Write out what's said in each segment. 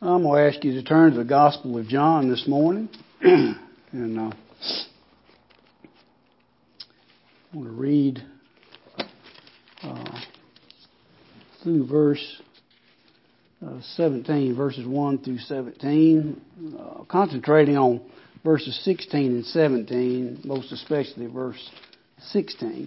I'm going to ask you to turn to the Gospel of John this morning. And I want to read through verse 17, verses 1 through 17, concentrating on verses 16 and 17, most especially verse 16.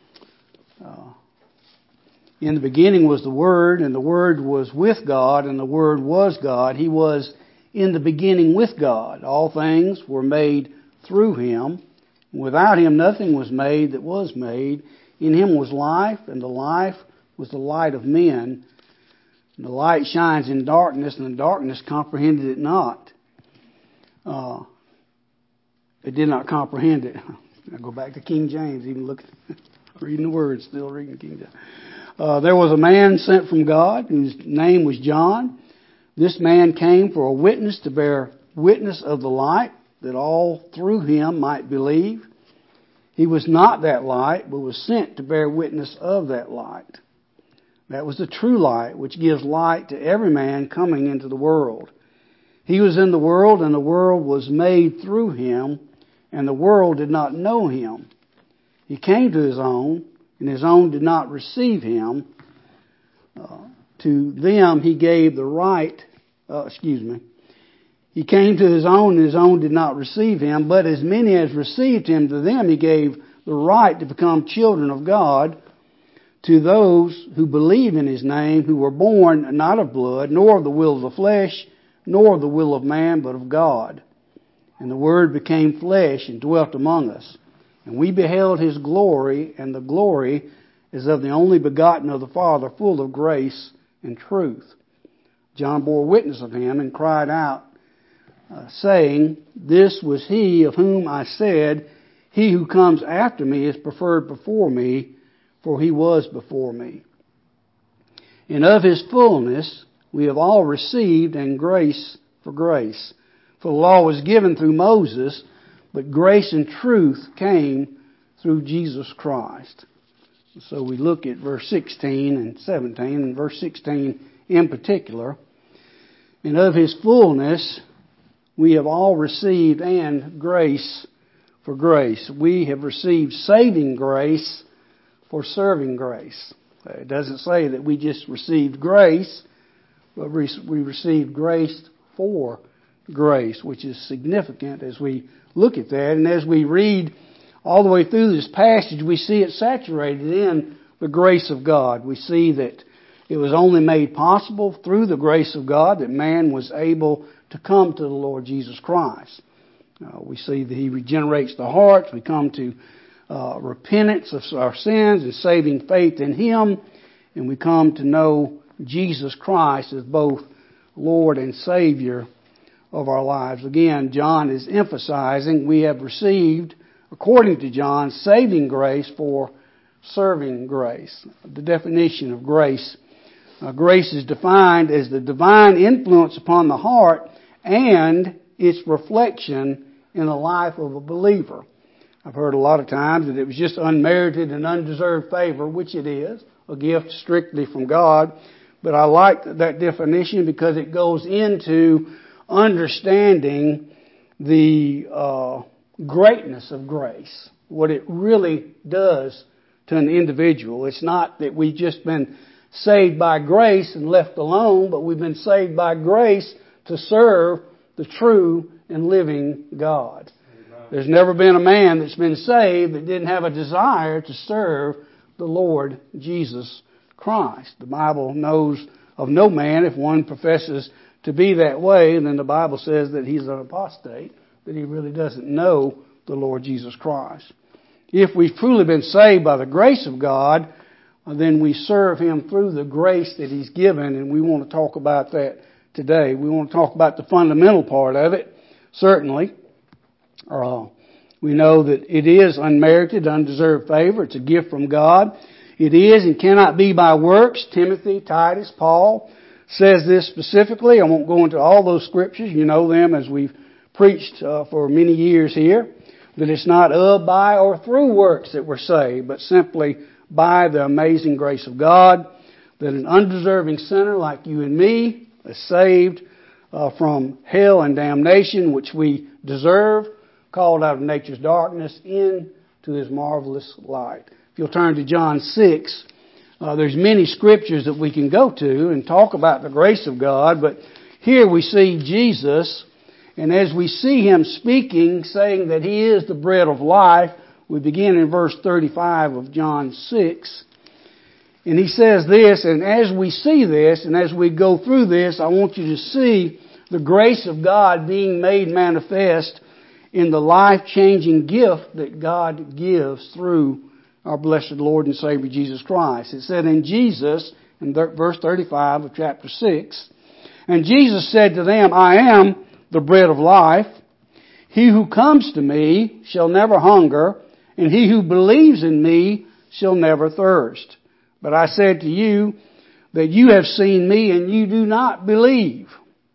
In the beginning was the Word, and the Word was with God, and the Word was God. He was in the beginning with God. All things were made through Him. Without Him nothing was made that was made. In Him was life, and the life was the light of men. And the light shines in darkness, and the darkness comprehended it not. It did not comprehend it. I go back to King James, even reading the words, still reading King James. There was a man sent from God whose name was John. This man came for a witness to bear witness of the light, that all through him might believe. He was not that light, but was sent to bear witness of that light. That was the true light, which gives light to every man coming into the world. He was in the world, and the world was made through him, and the world did not know him. He came to his own, and his own did not receive him. To them he gave the right, He came to his own, and his own did not receive him. But as many as received him, to them he gave the right to become children of God, to those who believe in his name, who were born not of blood, nor of the will of the flesh, nor of the will of man, but of God. And the Word became flesh and dwelt among us. And we beheld His glory, and the glory is of the only begotten of the Father, full of grace and truth. John bore witness of Him and cried out, saying, This was He of whom I said, He who comes after me is preferred before me, for He was before me. And of His fullness we have all received, and grace for grace. For the law was given through Moses, but grace and truth came through Jesus Christ. So we look at verse 16 and 17, and verse 16 in particular. And of His fullness we have all received, and grace for grace. We have received saving grace for serving grace. It doesn't say that we just received grace, but we received grace for grace, which is significant as we look at that. And as we read all the way through this passage, we see it saturated in the grace of God. We see that it was only made possible through the grace of God that man was able to come to the Lord Jesus Christ. We see that He regenerates the hearts. We come to repentance of our sins and saving faith in Him. And we come to know Jesus Christ as both Lord and Savior of our lives. Again, John is emphasizing we have received, according to John, saving grace for serving grace. The definition of grace. Grace is defined as the divine influence upon the heart and its reflection in the life of a believer. I've heard a lot of times that it was just unmerited and undeserved favor, which it is, a gift strictly from God. But I like that definition because it goes into understanding the greatness of grace, what it really does to an individual. It's not that we've just been saved by grace and left alone, but we've been saved by grace to serve the true and living God. Amen. There's never been a man that's been saved that didn't have a desire to serve the Lord Jesus Christ. The Bible knows of no man, if one professes to be that way, and then the Bible says that he's an apostate, that he really doesn't know the Lord Jesus Christ. If we've truly been saved by the grace of God, then we serve Him through the grace that He's given, and we want to talk about that today. We want to talk about the fundamental part of it, certainly. We know that it is unmerited, undeserved favor. It's a gift from God. It is and cannot be by works. Timothy, Titus, Paul says this specifically. I won't go into all those scriptures. You know them as we've preached for many years here. That it's not of, by, or through works that we're saved, but simply by the amazing grace of God. That an undeserving sinner like you and me is saved from hell and damnation, which we deserve, called out of nature's darkness into His marvelous light. If you'll turn to John 6, there's many scriptures that we can go to and talk about the grace of God, but here we see Jesus, and as we see Him speaking, saying that He is the bread of life, we begin in verse 35 of John 6. And He says this, and as we see this, and as we go through this, I want you to see the grace of God being made manifest in the life-changing gift that God gives through our blessed Lord and Savior Jesus Christ. It said in Jesus, in verse 35 of chapter 6, and Jesus said to them, I am the bread of life. He who comes to me shall never hunger, and he who believes in me shall never thirst. But I said to you that you have seen me and you do not believe.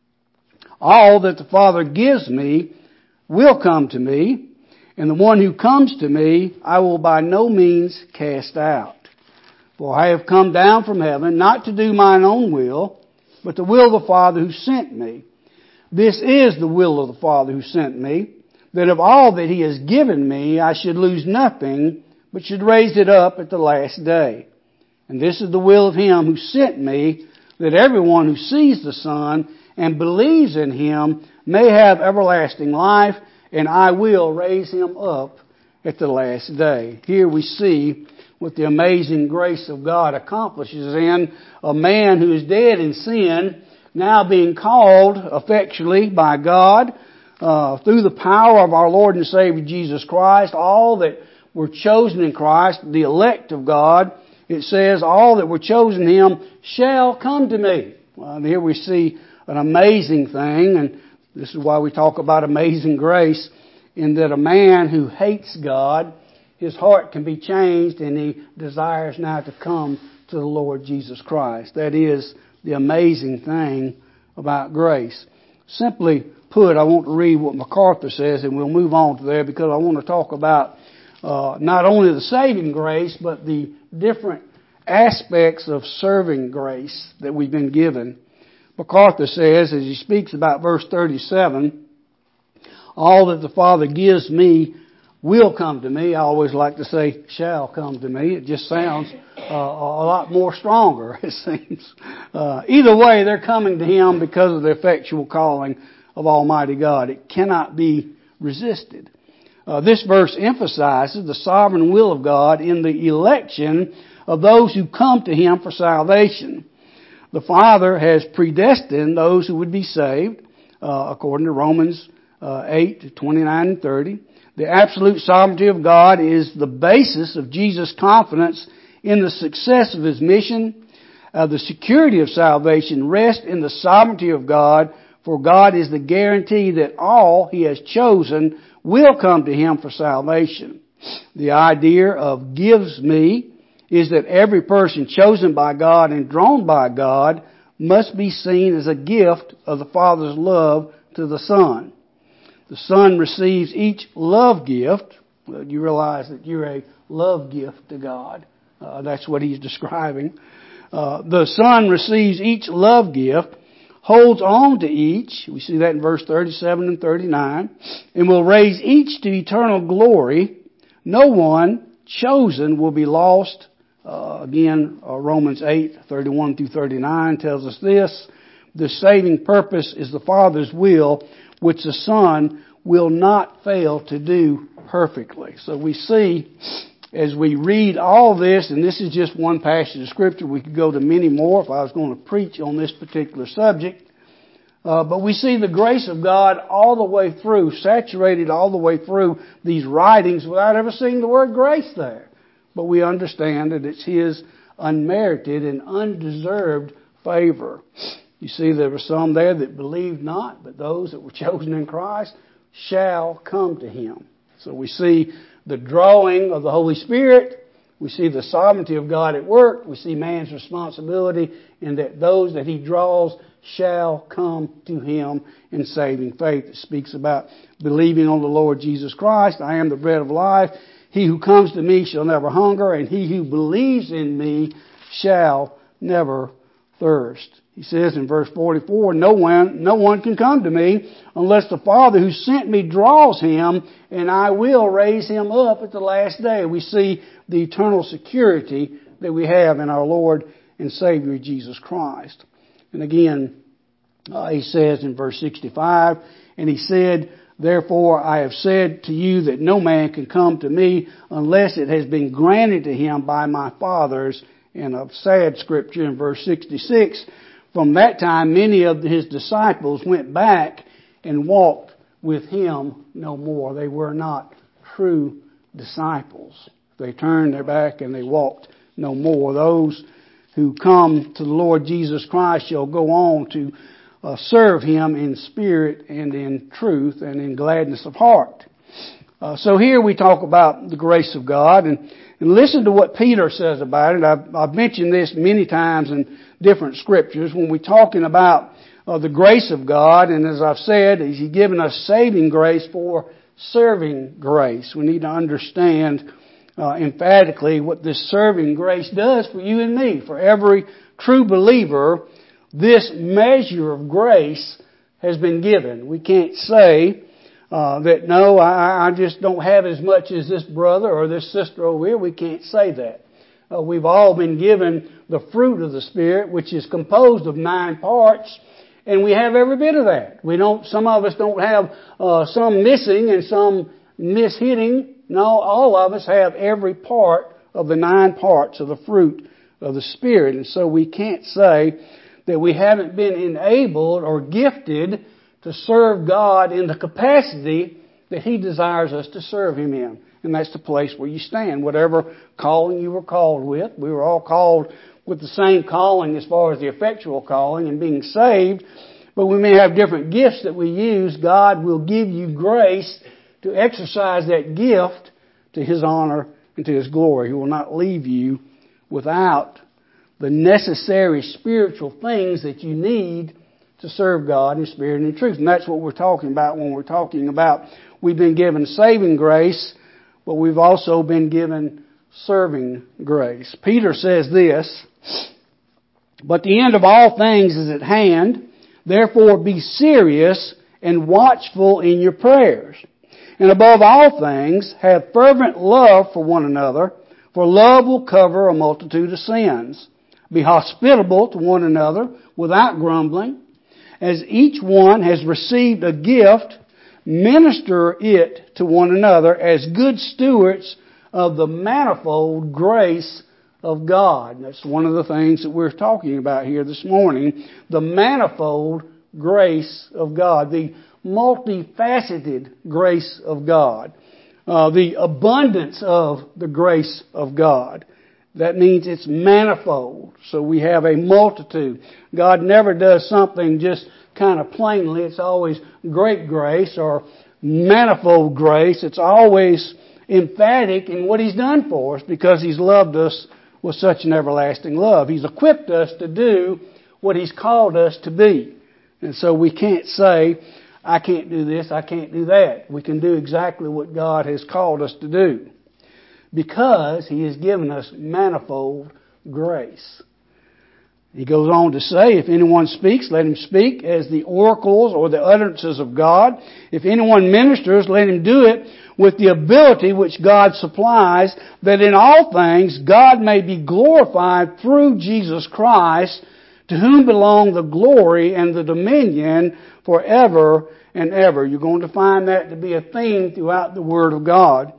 All that the Father gives me will come to me, and the one who comes to me I will by no means cast out. For I have come down from heaven not to do mine own will, but the will of the Father who sent me. This is the will of the Father who sent me, that of all that He has given me I should lose nothing, but should raise it up at the last day. And this is the will of Him who sent me, that everyone who sees the Son and believes in Him may have everlasting life, and I will raise him up at the last day. Here we see what the amazing grace of God accomplishes in a man who is dead in sin, now being called effectually by God through the power of our Lord and Savior Jesus Christ. All that were chosen in Christ, the elect of God, it says, all that were chosen in Him shall come to me. Well, here we see an amazing thing, and this is why we talk about amazing grace, in that a man who hates God, his heart can be changed and he desires now to come to the Lord Jesus Christ. That is the amazing thing about grace. Simply put, I want to read what MacArthur says, and we'll move on to there because I want to talk about not only the saving grace, but the different aspects of serving grace that we've been given. MacArthur says, as he speaks about verse 37, all that the Father gives me will come to me. I always like to say shall come to me. It just sounds a lot more stronger, it seems. Either way, they're coming to Him because of the effectual calling of Almighty God. It cannot be resisted. This verse emphasizes the sovereign will of God in the election of those who come to Him for salvation. The Father has predestined those who would be saved, according to Romans 8, 29 and 30. The absolute sovereignty of God is the basis of Jesus' confidence in the success of His mission. The security of salvation rests in the sovereignty of God, for God is the guarantee that all He has chosen will come to Him for salvation. The idea of gives me is that every person chosen by God and drawn by God must be seen as a gift of the Father's love to the Son. The Son receives each love gift. Well, you realize that you're a love gift to God. That's what He's describing. The Son receives each love gift, holds on to each, we see that in verse 37 and 39, and will raise each to eternal glory. No one chosen will be lost. Romans 8, 31 through 39 tells us this. The saving purpose is the Father's will, which the Son will not fail to do perfectly. So we see, as we read all this, and this is just one passage of Scripture, we could go to many more if I was going to preach on this particular subject, but we see the grace of God all the way through, saturated all the way through these writings without ever seeing the word grace there. But we understand that it's His unmerited and undeserved favor. You see, there were some there that believed not, but those that were chosen in Christ shall come to Him. So we see the drawing of the Holy Spirit. We see the sovereignty of God at work. We see man's responsibility in that those that He draws shall come to Him in saving faith. It speaks about believing on the Lord Jesus Christ. I am the bread of life. He who comes to me shall never hunger, and he who believes in me shall never thirst. He says in verse 44, no one can come to me unless the Father who sent me draws him, and I will raise him up at the last day. We see the eternal security that we have in our Lord and Savior Jesus Christ. And again, he says in verse 65, and he said, therefore I have said to you that no man can come to me unless it has been granted to him by my fathers. And a sad scripture in verse 66, from that time many of his disciples went back and walked with him no more. They were not true disciples. They turned their back and they walked no more. Those who come to the Lord Jesus Christ shall go on to serve him in spirit and in truth and in gladness of heart. So here we talk about the grace of God, and listen to what Peter says about it. I've mentioned this many times in different scriptures when we're talking about the grace of God, and as I've said, He's given us saving grace for serving grace. We need to understand emphatically what this serving grace does for you and me. For every true believer, this measure of grace has been given. We can't say that, no, I just don't have as much as this brother or this sister over here. We can't say that. We've all been given the fruit of the Spirit, which is composed of 9 parts, and we have every bit of that. Some of us don't have some missing and some mishitting. No, all of us have every part of the 9 parts of the fruit of the Spirit. And so we can't say that we haven't been enabled or gifted to serve God in the capacity that He desires us to serve Him in. And that's the place where you stand. Whatever calling you were called with. We were all called with the same calling as far as the effectual calling and being saved. But we may have different gifts that we use. God will give you grace to exercise that gift to His honor and to His glory. He will not leave you without the necessary spiritual things that you need to serve God in spirit and in truth. And that's what we're talking about when we're talking about we've been given saving grace, but we've also been given serving grace. Peter says this, but the end of all things is at hand. Therefore be serious and watchful in your prayers. And above all things, have fervent love for one another, for love will cover a multitude of sins. Be hospitable to one another without grumbling. As each one has received a gift, minister it to one another as good stewards of the manifold grace of God. And that's one of the things that we're talking about here this morning. The manifold grace of God. The multifaceted grace of God. The abundance of the grace of God. That means it's manifold. So we have a multitude. God never does something just kind of plainly. It's always great grace or manifold grace. It's always emphatic in what He's done for us because He's loved us with such an everlasting love. He's equipped us to do what He's called us to be. And so we can't say, I can't do this, I can't do that. We can do exactly what God has called us to do because He has given us manifold grace. He goes on to say, if anyone speaks, let him speak as the oracles or the utterances of God. If anyone ministers, let him do it with the ability which God supplies, that in all things God may be glorified through Jesus Christ, to whom belong the glory and the dominion forever and ever. You're going to find that to be a theme throughout the Word of God.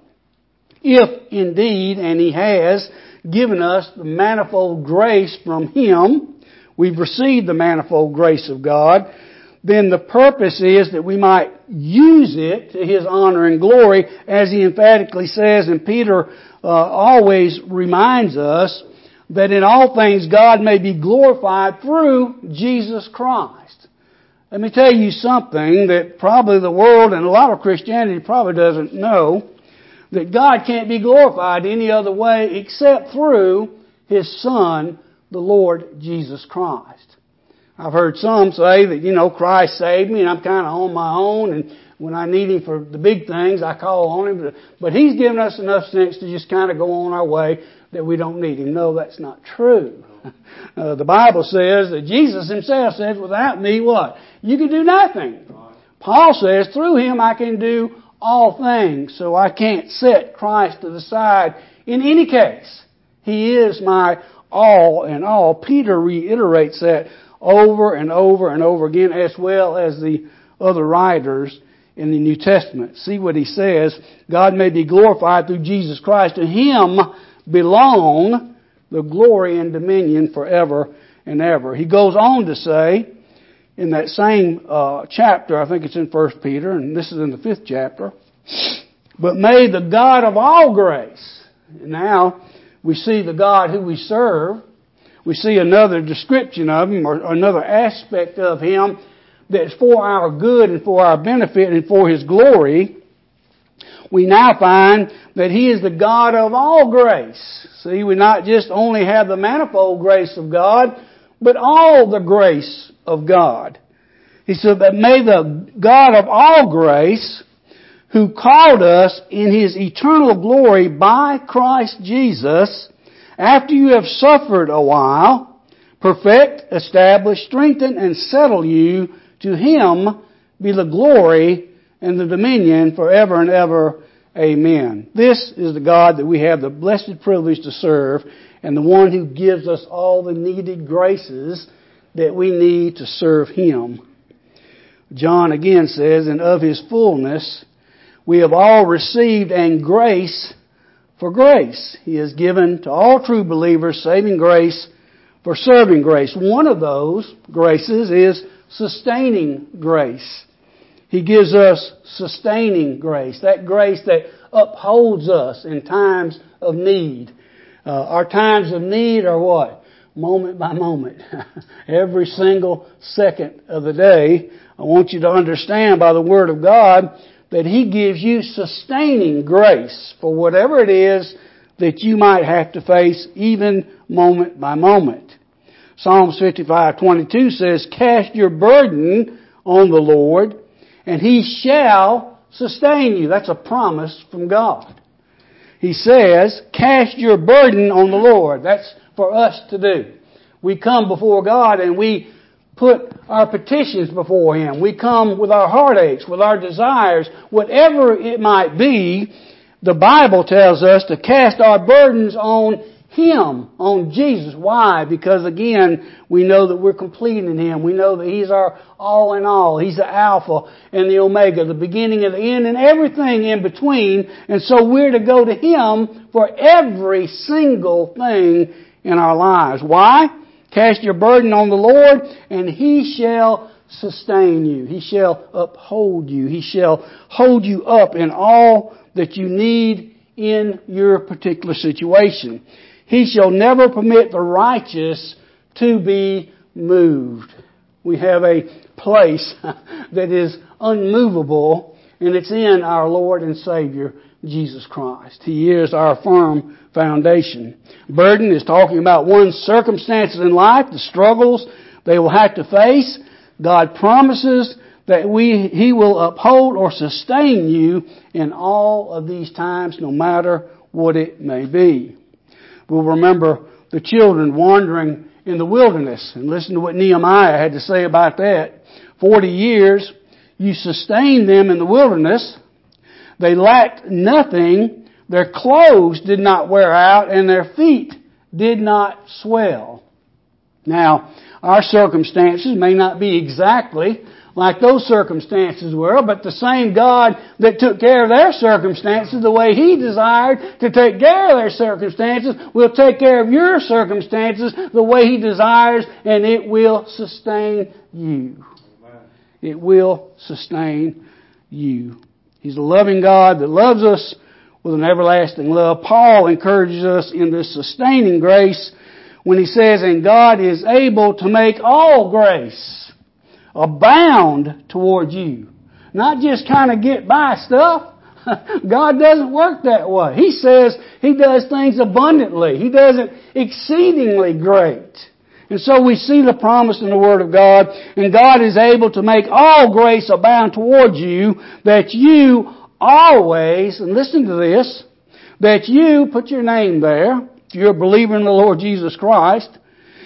If indeed, and He has, given us the manifold grace from Him, we've received the manifold grace of God, then the purpose is that we might use it to His honor and glory, as He emphatically says, and Peter always reminds us, that in all things God may be glorified through Jesus Christ. Let me tell you something that probably the world and a lot of Christianity probably doesn't know, that God can't be glorified any other way except through His Son, the Lord Jesus Christ. I've heard some say that, Christ saved me and I'm kind of on my own, and when I need Him for the big things, I call on Him. But He's given us enough sense to just kind of go on our way that we don't need Him. No, that's not true. The Bible says that Jesus himself says, without me, what? You can do nothing. Paul says, through him I can do all things. So I can't set Christ to the side in any case. He is my all in all. Peter reiterates that over and over and over again, as well as the other writers in the New Testament. See what he says. God may be glorified through Jesus Christ. To him belong the glory and dominion forever and ever. He goes on to say, in that same chapter, I think it's in 1 Peter, and this is in the 5th chapter, but may the God of all grace. Now, we see the God who we serve. We see another description of Him, or another aspect of Him that's for our good and for our benefit and for His glory. We now find that He is the God of all grace. See, we not just only have the manifold grace of God, but all the grace of God. He said that may the God of all grace, who called us in His eternal glory by Christ Jesus, after you have suffered a while, perfect, establish, strengthen, and settle you. To Him be the glory and the dominion forever and ever. Amen. This is the God that we have the blessed privilege to serve, and the one who gives us all the needed graces that we need to serve Him. John again says, and of His fullness we have all received, and grace for grace. He has given to all true believers saving grace for serving grace. One of those graces is sustaining grace. He gives us sustaining grace. That grace that upholds us in times of need. Our times of need are what? Moment by moment. Every single second of the day. I want you to understand by the Word of God that He gives you sustaining grace for whatever it is that you might have to face, even moment by moment. Psalms 55:22 says, cast your burden on the Lord, and He shall sustain you. That's a promise from God. He says, cast your burden on the Lord. That's for us to do. We come before God and we put our petitions before Him. We come with our heartaches, with our desires, whatever it might be. The Bible tells us to cast our burdens on Him, on Jesus. Why? Because again, we know that we're complete in Him. We know that He's our all in all. He's the Alpha and the Omega, the beginning and the end, and everything in between. And so we're to go to Him for every single thing in our lives. Why? Cast your burden on the Lord, and He shall sustain you. He shall uphold you. He shall hold you up in all that you need in your particular situation. He shall never permit the righteous to be moved. We have a place that is unmovable, and it's in our Lord and Savior, Jesus Christ. He is our firm foundation. Burden is talking about one's circumstances in life, the struggles they will have to face. God promises that He will uphold or sustain you in all of these times, no matter what it may be. We'll remember the children wandering in the wilderness, and listen to what Nehemiah had to say about that. 40 years, you sustained them in the wilderness. They lacked nothing. Their clothes did not wear out, and their feet did not swell. Now, our circumstances may not be exactly like those circumstances were, but the same God that took care of their circumstances the way He desired to take care of their circumstances will take care of your circumstances the way He desires, and it will sustain you. It will sustain you. He's a loving God that loves us with an everlasting love. Paul encourages us in this sustaining grace when he says, and God is able to make all grace abound toward you. Not just kind of get by stuff. God doesn't work that way. He says He does things abundantly. He does it exceedingly great. And so we see the promise in the Word of God, and God is able to make all grace abound toward you, that you always, and listen to this, that you, put your name there, if you're a believer in the Lord Jesus Christ,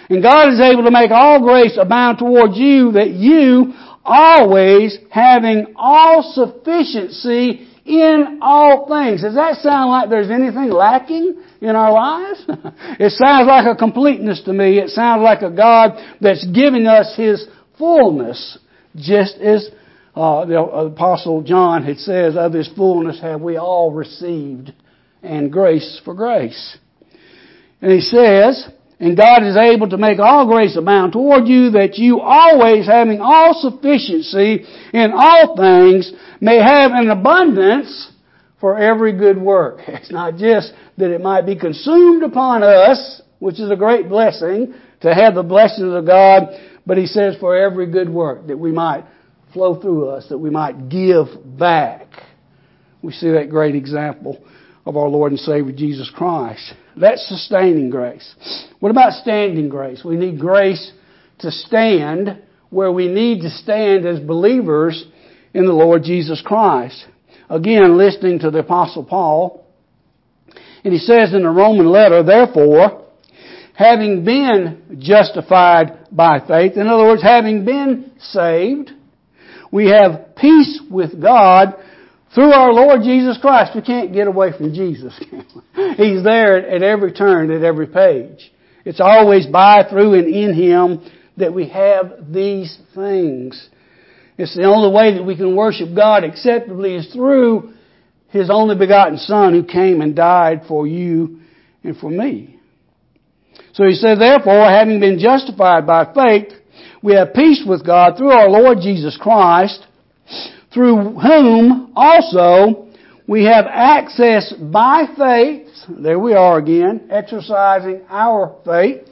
And God is able to make all grace abound toward you, that you, always having all sufficiency in all things. Does that sound like there's anything lacking in our lives? It sounds like a completeness to me. It sounds like a God that's giving us His fullness, just as the Apostle John had says, of His fullness have we all received, and grace for grace. And he says, and God is able to make all grace abound toward you, that you always having all sufficiency in all things may have an abundance for every good work. It's not just that it might be consumed upon us, which is a great blessing, to have the blessings of God, but he says for every good work, that we might flow through us, that we might give back. We see that great example of our Lord and Savior Jesus Christ. That's sustaining grace. What about standing grace? We need grace to stand where we need to stand as believers in the Lord Jesus Christ. Again, listening to the Apostle Paul, and he says in the Roman letter, therefore, having been justified by faith, in other words, having been saved, we have peace with God through our Lord Jesus Christ. We can't get away from Jesus. He's there at every turn, at every page. It's always by, through, and in Him that we have these things. It's the only way that we can worship God acceptably is through His only begotten Son who came and died for you and for me. So he said, therefore, having been justified by faith, we have peace with God through our Lord Jesus Christ, through whom also we have access by faith, there we are again, exercising our faith,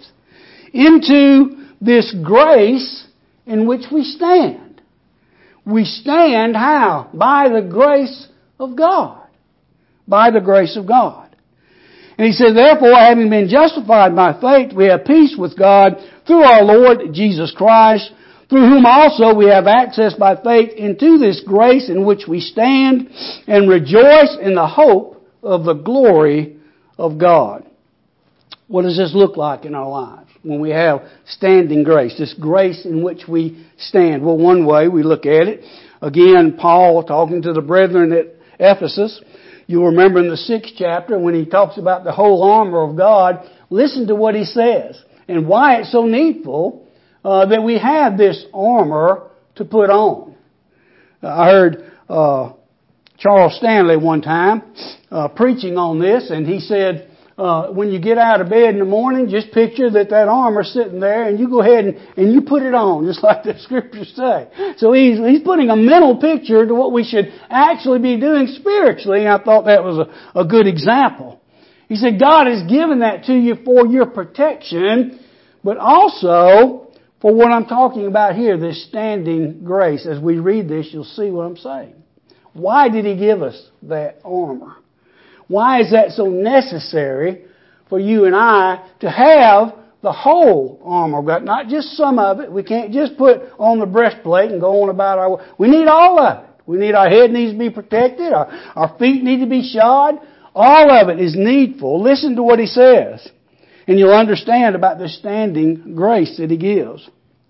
into this grace in which we stand. We stand how? By the grace of God. By the grace of God. And he said, therefore, having been justified by faith, we have peace with God through our Lord Jesus Christ, through whom also we have access by faith into this grace in which we stand and rejoice in the hope of the glory of God. What does this look like in our lives when we have standing grace, this grace in which we stand? Well, one way we look at it, again, Paul talking to the brethren at Ephesus, you'll remember in the 6th chapter when he talks about the whole armor of God, listen to what he says and why it's so needful that we have this armor to put on. I heard Charles Stanley one time preaching on this, and he said, when you get out of bed in the morning, just picture that armor's sitting there, and you go ahead and you put it on, just like the scriptures say. So he's putting a mental picture to what we should actually be doing spiritually, and I thought that was a good example. He said, God has given that to you for your protection, but also for what I'm talking about here, this standing grace. As we read this, you'll see what I'm saying. Why did He give us that armor? Why is that so necessary for you and I to have the whole armor of God? Not just some of it. We can't just put on the breastplate and go on about our way. We need all of it. We need our head needs to be protected. Our feet need to be shod. All of it is needful. Listen to what he says, and you'll understand about the standing grace that He gives.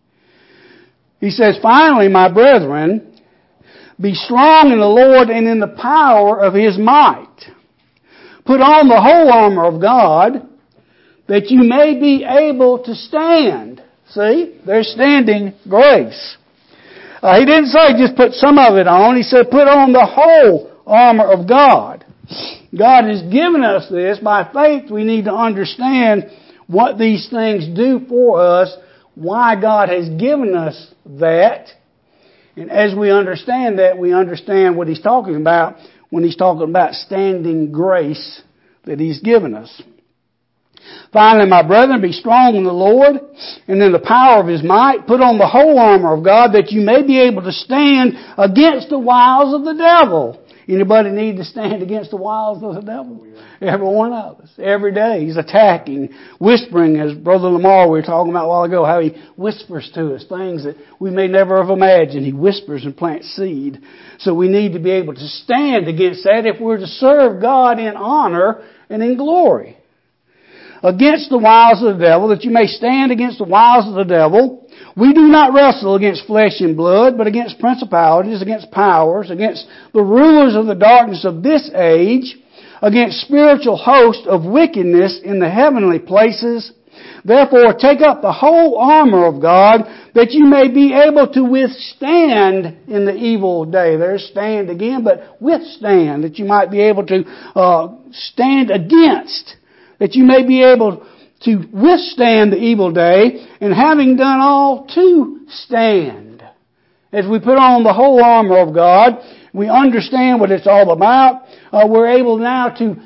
He says, finally, my brethren, be strong in the Lord and in the power of His might. Put on the whole armor of God, that you may be able to stand. See? There's standing grace. He didn't say just put some of it on. He said put on the whole armor of God. God has given us this. By faith, we need to understand what these things do for us, why God has given us that. And as we understand that, we understand what He's talking about when He's talking about standing grace that He's given us. Finally, my brethren, be strong in the Lord and in the power of His might. Put on the whole armor of God, that you may be able to stand against the wiles of the devil. Anybody need to stand against the wiles of the devil? Every one of us. Every day he's attacking, whispering, as Brother Lamar we were talking about a while ago, how he whispers to us things that we may never have imagined. He whispers and plants seed. So we need to be able to stand against that if we're to serve God in honor and in glory. against the wiles of the devil, that you may stand against the wiles of the devil. We do not wrestle against flesh and blood, but against principalities, against powers, against the rulers of the darkness of this age, against spiritual hosts of wickedness in the heavenly places. Therefore, take up the whole armor of God, that you may be able to withstand in the evil day. There's stand again, but withstand, that you might be able to stand against, that you may be able to withstand the evil day, and having done all, to stand. As we put on the whole armor of God, we understand what it's all about. We're able now to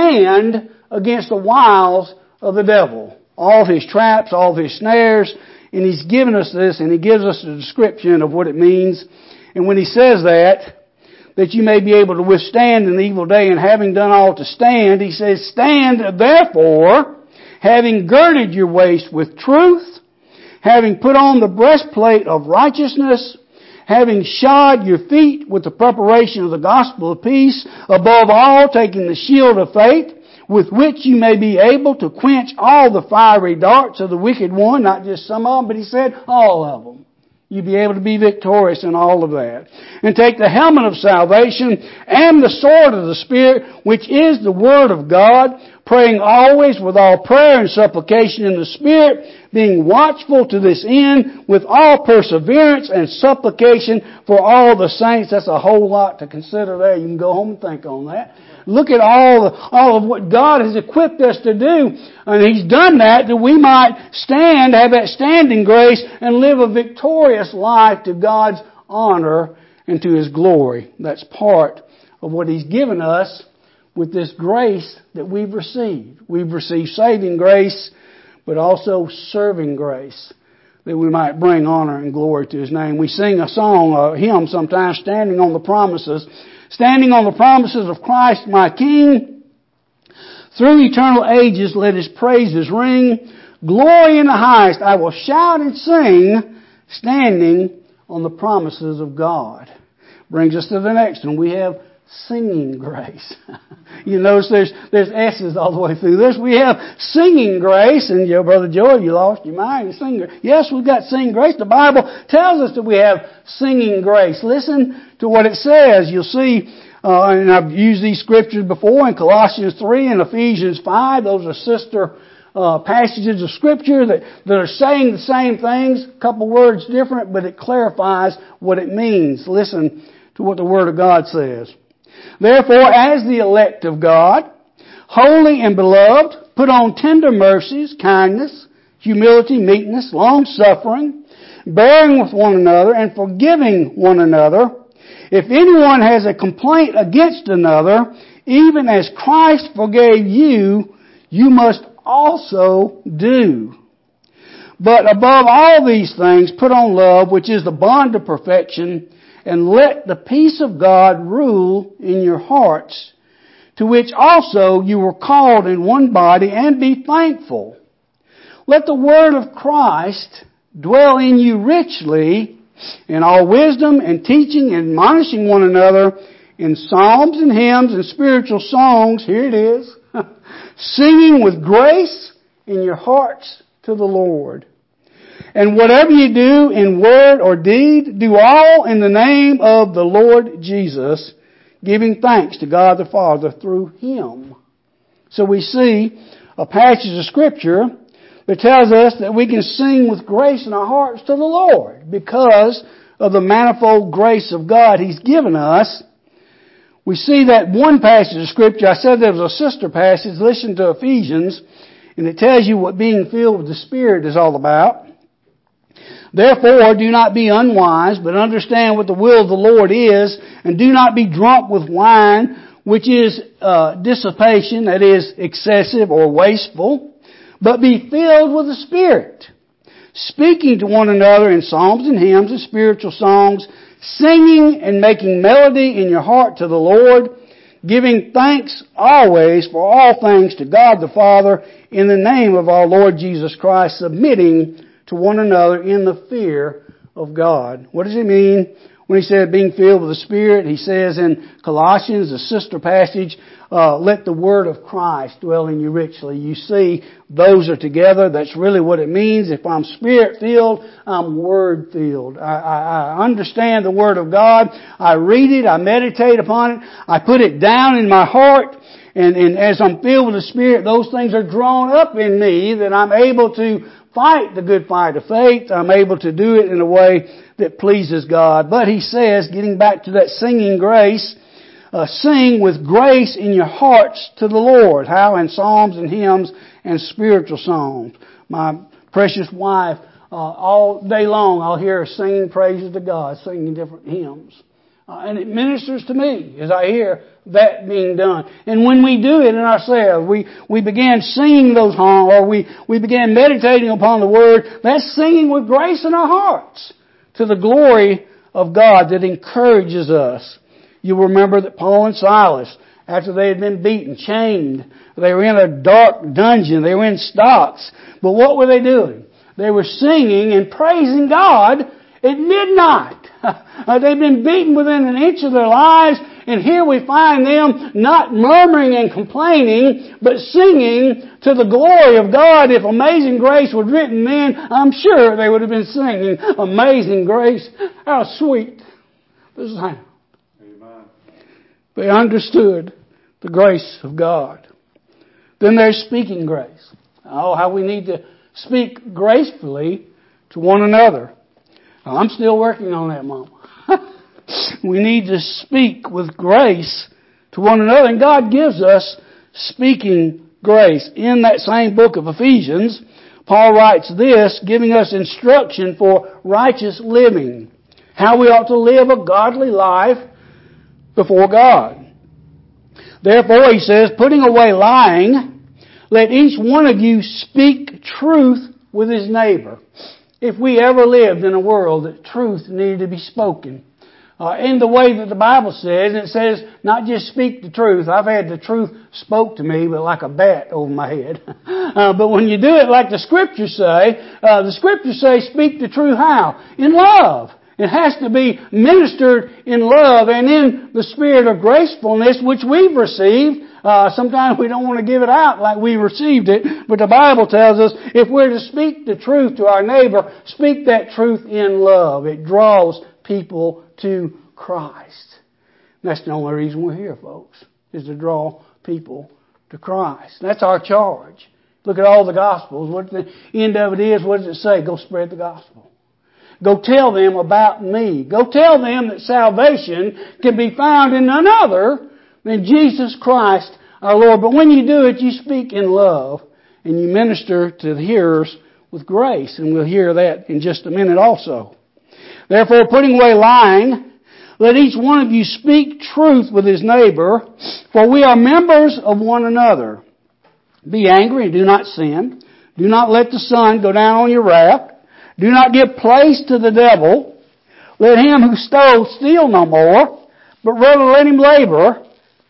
stand against the wiles of the devil. All of his traps, all of his snares, and he's given us this, and he gives us a description of what it means. And when he says that you may be able to withstand in the evil day, and having done all to stand, he says, stand therefore, having girded your waist with truth, having put on the breastplate of righteousness, having shod your feet with the preparation of the gospel of peace, above all taking the shield of faith, with which you may be able to quench all the fiery darts of the wicked one, not just some of them, but he said all of them. You'll be able to be victorious in all of that. And take the helmet of salvation and the sword of the Spirit, which is the Word of God, praying always with all prayer and supplication in the Spirit, being watchful to this end with all perseverance and supplication for all the saints. That's a whole lot to consider there. You can go home and think on that. Look at all of what God has equipped us to do. And He's done that we might stand, have that standing grace, and live a victorious life to God's honor and to His glory. That's part of what He's given us with this grace that we've received. We've received saving grace, but also serving grace, that we might bring honor and glory to His name. We sing a song, a hymn sometimes, standing on the promises. Standing on the promises of Christ my King, through eternal ages let His praises ring. Glory in the highest I will shout and sing, standing on the promises of God. Brings us to the next one. We have singing grace. You notice there's S's all the way through this. We have singing grace, and your Brother Joy, you lost your mind. Yes, we've got singing grace. The Bible tells us that we have singing grace. Listen to what it says. You'll see, and I've used these scriptures before in Colossians 3 and Ephesians 5. Those are sister passages of Scripture that are saying the same things, a couple words different, but it clarifies what it means. Listen to what the Word of God says. Therefore, as the elect of God, holy and beloved, put on tender mercies, kindness, humility, meekness, long-suffering, bearing with one another, and forgiving one another. If anyone has a complaint against another, even as Christ forgave you, you must also do. But above all these things, put on love, which is the bond of perfection, and let the peace of God rule in your hearts, to which also you were called in one body, and be thankful. Let the word of Christ dwell in you richly, in all wisdom and teaching, and admonishing one another in psalms and hymns and spiritual songs, here it is, singing with grace in your hearts to the Lord. And whatever you do in word or deed, do all in the name of the Lord Jesus, giving thanks to God the Father through Him. So we see a passage of Scripture that tells us that we can sing with grace in our hearts to the Lord because of the manifold grace of God He's given us. We see that one passage of Scripture, I said there was a sister passage, listen to Ephesians, and it tells you what being filled with the Spirit is all about. Therefore, do not be unwise, but understand what the will of the Lord is, and do not be drunk with wine, which is dissipation, that is excessive or wasteful, but be filled with the Spirit, speaking to one another in psalms and hymns and spiritual songs, singing and making melody in your heart to the Lord, giving thanks always for all things to God the Father in the name of our Lord Jesus Christ, submitting to one another in the fear of God. What does it mean When he said being filled with the Spirit, he says in Colossians, the sister passage, let the word of Christ dwell in you richly. You see, those are together. That's really what it means. If I'm Spirit-filled, I'm Word-filled. I understand the Word of God. I read it. I meditate upon it. I put it down in my heart. And as I'm filled with the Spirit, those things are drawn up in me that I'm able to fight the good fight of faith. I'm able to do it in a way that pleases God. But he says, getting back to that singing grace, sing with grace in your hearts to the Lord. How? In psalms and hymns and spiritual songs. My precious wife, all day long I'll hear her singing praises to God, singing different hymns. And it ministers to me as I hear that being done. And when we do it in ourselves, we begin singing those songs, or we begin meditating upon the Word, that's singing with grace in our hearts to the glory of God that encourages us. You remember that Paul and Silas, after they had been beaten, chained, they were in a dark dungeon, they were in stocks. But what were they doing? They were singing and praising God at midnight. They've been beaten within an inch of their lives, and here we find them not murmuring and complaining, but singing to the glory of God. If Amazing Grace was written then, I'm sure they would have been singing Amazing Grace. How sweet the sound. Amen. They understood the grace of God. Then there's speaking grace. Oh, how we need to speak gracefully to one another. I'm still working on that, Mama. We need to speak with grace to one another, and God gives us speaking grace. In that same book of Ephesians, Paul writes this, giving us instruction for righteous living, how we ought to live a godly life before God. Therefore, he says, putting away lying, let each one of you speak truth with his neighbor. If we ever lived in a world that truth needed to be spoken, in the way that the Bible says, it says not just speak the truth. I've had the truth spoke to me, but like a bat over my head. But when you do it like the Scriptures say speak the truth how? In love. It has to be ministered in love and in the spirit of gracefulness which we've received. Sometimes we don't want to give it out like we received it, but the Bible tells us if we're to speak the truth to our neighbor, speak that truth in love. It draws people to Christ. That's the only reason we're here, folks, is to draw people to Christ. That's our charge. Look at all the Gospels. What the end of it is, what does it say? Go spread the gospel. Go tell them about me. Go tell them that salvation can be found in none other than Jesus Christ our Lord. But when you do it, you speak in love and you minister to the hearers with grace. And we'll hear that in just a minute also. Therefore, putting away lying, let each one of you speak truth with his neighbor, for we are members of one another. Be angry and do not sin. Do not let the sun go down on your wrath. Do not give place to the devil. Let him who stole steal no more, but rather let him labor,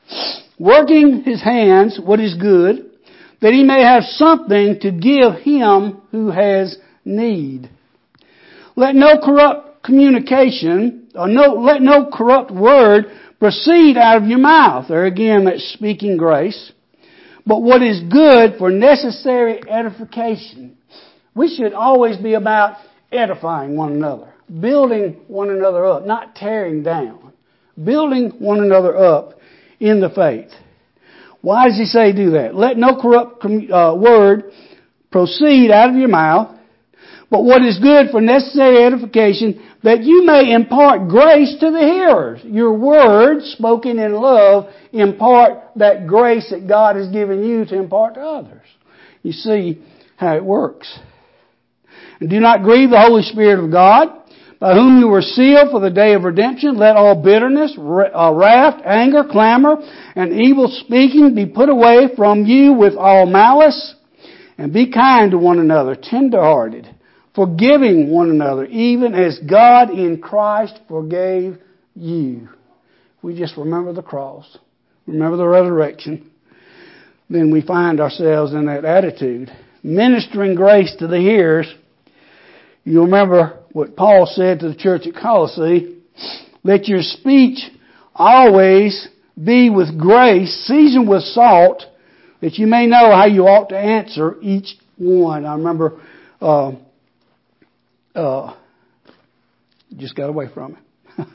working his hands what is good, that he may have something to give him who has need. Let no corrupt communication, let no corrupt word proceed out of your mouth. There again, that's speaking grace. But what is good for necessary edification. We should always be about edifying one another, building one another up, not tearing down, building one another up in the faith. Why does he say do that? Let no corrupt word proceed out of your mouth, but what is good for necessary edification, that you may impart grace to the hearers. Your words, spoken in love, impart that grace that God has given you to impart to others. You see how it works. And do not grieve the Holy Spirit of God, by whom you were sealed for the day of redemption. Let all bitterness, wrath, anger, clamor, and evil speaking be put away from you with all malice. And be kind to one another, tender-hearted, forgiving one another, even as God in Christ forgave you. We just remember the cross, remember the resurrection, then we find ourselves in that attitude. Ministering grace to the hearers. You remember what Paul said to the church at Colossae. Let your speech always be with grace, seasoned with salt, that you may know how you ought to answer each one. I remember, just got away from it.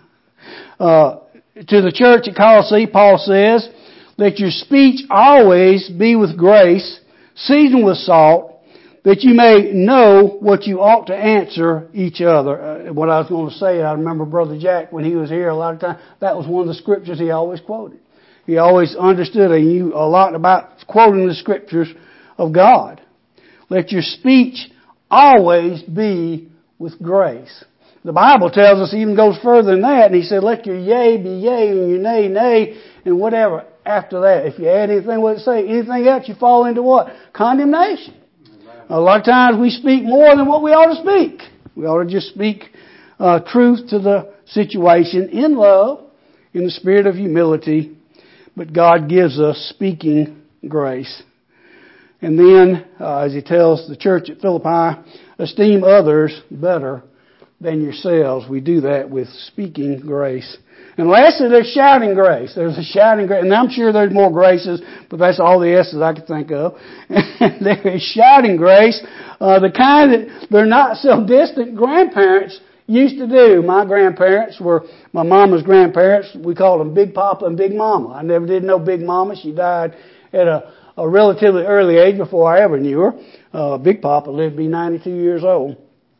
To the church at Colossae, Paul says, let your speech always be with grace, seasoned with salt, that you may know what you ought to answer each other. What I was going to say, I remember Brother Jack, when he was here a lot of times, that was one of the scriptures he always quoted. He always understood and knew a lot about quoting the scriptures of God. Let your speech always be with grace. The Bible tells us, even goes further than that, and he said, let your yea be yea and your nay, nay, and whatever after that. If you add anything, what it say? Anything else, you fall into what? Condemnation. A lot of times we speak more than what we ought to speak. We ought to just speak truth to the situation in love, in the spirit of humility, but God gives us speaking grace. And then, as he tells the church at Philippi, esteem others better than yourselves. We do that with speaking grace. And lastly, there's shouting grace. There's a shouting grace. And I'm sure there's more graces, but that's all the S's I could think of. And there is shouting grace, the kind that they're not so distant grandparents used to do. My grandparents were my mama's grandparents. We called them Big Papa and Big Mama. I never did know Big Mama. She died at a relatively early age before I ever knew her. Big Papa lived to be 92 years old.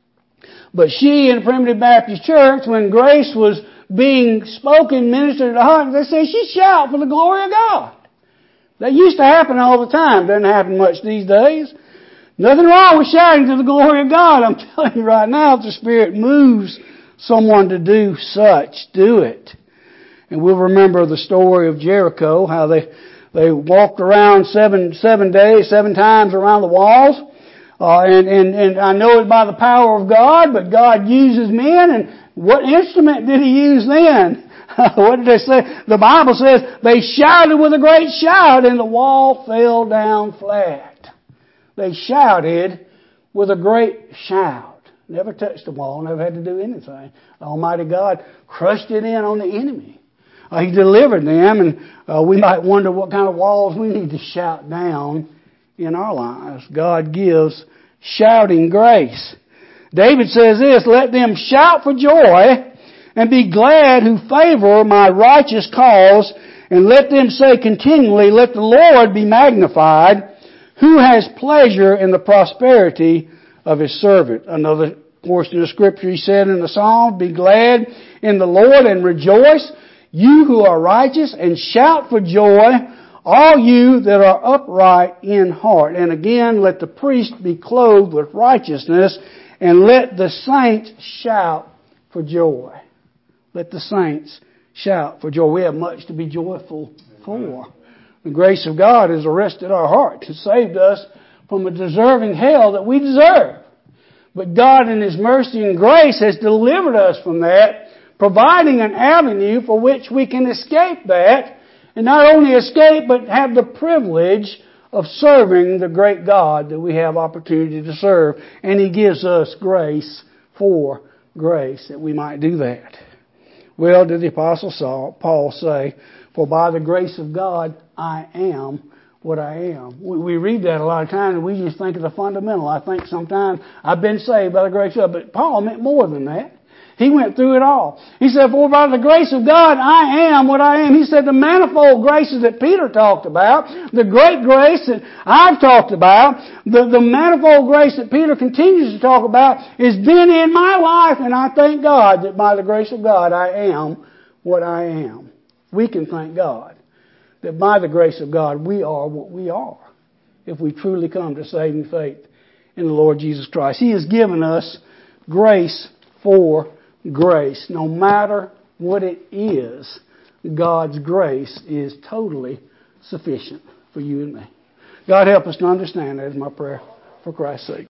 But she in the Primitive Baptist Church, when grace was being spoken, ministered to her, they say she shout for the glory of God. That used to happen all the time. Doesn't happen much these days. Nothing wrong with shouting to the glory of God. I'm telling you right now, if the Spirit moves someone to do such, do it. And we'll remember the story of Jericho, how they walked around seven days, 7 times around the walls. And I know it by the power of God, but God uses men. And what instrument did He use then? What did they say? The Bible says they shouted with a great shout and the wall fell down flat. They shouted with a great shout. Never touched the wall, never had to do anything. Almighty God crushed it in on the enemy. He delivered them, and we might wonder what kind of walls we need to shout down in our lives. God gives shouting grace. David says this, let them shout for joy and be glad who favor my righteous cause, and let them say continually, let the Lord be magnified, who has pleasure in the prosperity of His servant. Another portion of Scripture he said in the Psalm, be glad in the Lord and rejoice, you who are righteous, and shout for joy, all you that are upright in heart. And again, let the priest be clothed with righteousness, and let the saints shout for joy. Let the saints shout for joy. We have much to be joyful for. The grace of God has arrested our hearts and saved us from a deserving hell that we deserve. But God in His mercy and grace has delivered us from that, providing an avenue for which we can escape that, and not only escape, but have the privilege of serving the great God that we have opportunity to serve. And He gives us grace for grace that we might do that. Well, did the Apostle Paul say, for by the grace of God, I am what I am. We read that a lot of times and we just think of the fundamental. I think sometimes I've been saved by the grace of God, but Paul meant more than that. He went through it all. He said, for by the grace of God, I am what I am. He said the manifold graces that Peter talked about, the great grace that I've talked about, the manifold grace that Peter continues to talk about has been in my life, and I thank God that by the grace of God, I am what I am. We can thank God that by the grace of God, we are what we are if we truly come to saving faith in the Lord Jesus Christ. He has given us grace for grace. No matter what it is, God's grace is totally sufficient for you and me. God help us to understand that is my prayer for Christ's sake.